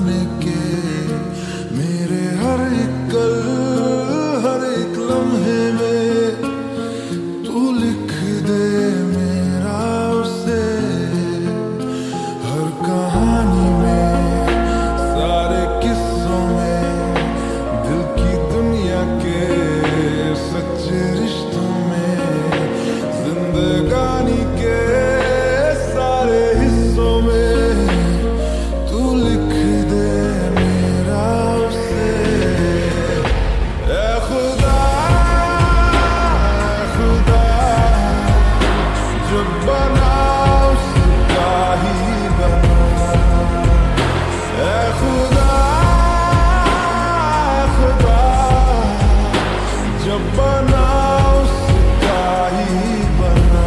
मरने के, मेरे हर एक कल हर एक लम्हे में तू लिख दे मेरा उसे, हर कहानी में सारे किस्सों में दिल की दुनिया के सच्चे रिश्तों में, जिंदगानी के सारे हिस्सों में तू लिख दे मेरा उसे। ऐ खुदा जब बना उसका ही बना, ऐ खुदा जब बना उसका ही बना।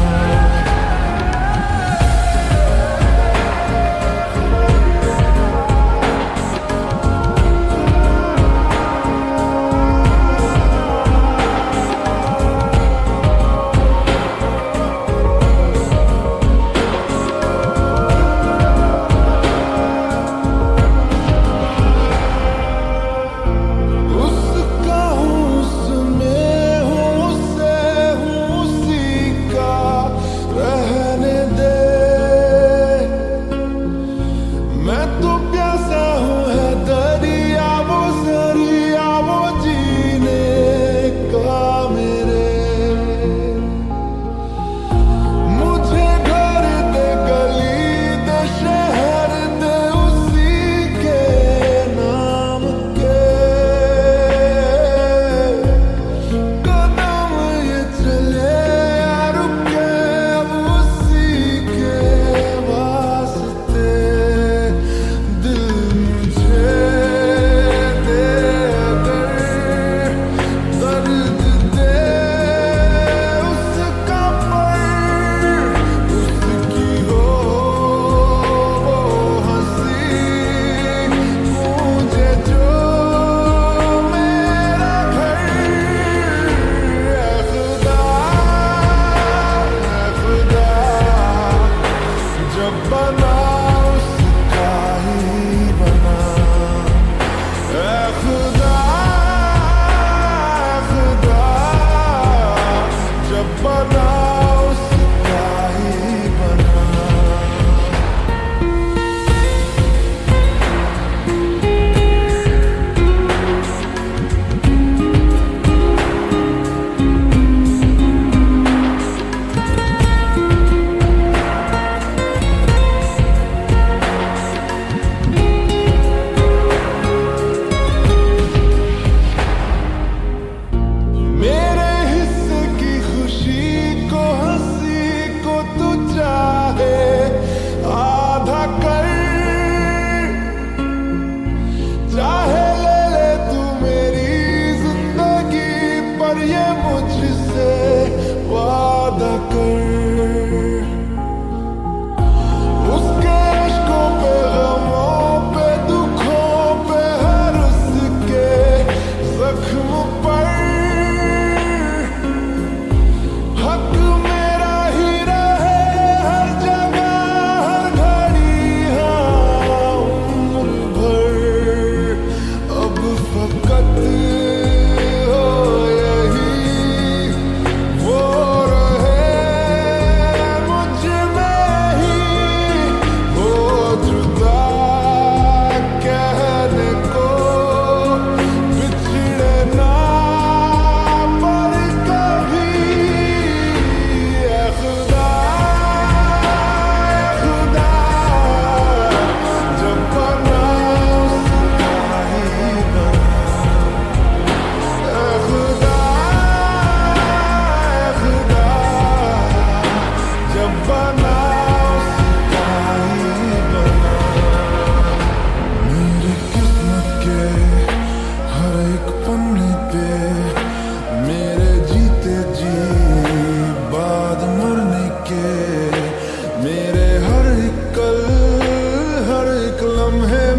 उसका हूँ उसमें हूँ उससे हूँ उसी का रहने दे, मैं तो प्यासा हूँ है दरिया वो जीने का मेरे, मुझे घर दे गली दे शहर दे उसी के नाम के, कदम ये चले या रुके अब उसी के वास्ते, दिल मुझे दे अगर दर्द दे उसका पर, उसकी हो वो हंसी मुझे जो मेरा घर। ऐ खुदा जब बना उसका ही बना, ऐ खुदा जब बना उसका ही बना। मेरे हिस्से की खुशी को हंसी को तू चाहे आधा कर, चाहे ले ले तू मेरी जिंदगी पर ये मुझसे वादा कर, उसके इश्कों पे गमों पे दुखों पे हर उसके जख्म पर, हक मेरा ही रहे हर जगह हर घड़ी हाँ उम्र भर, अब फकत हो यही वो रहे मुझ में ही, वो जुदा कहने को बिछड़े ना पर कभी। ऐ खुदा जब बना उसका ही बना, ऐ खुदा जब बना उसका ही बना। मेरी किस्मत के हर एक पन्ने पे मेरे जीते जी बाद मरने के, मेरे हर एक कल हर एक लम्हे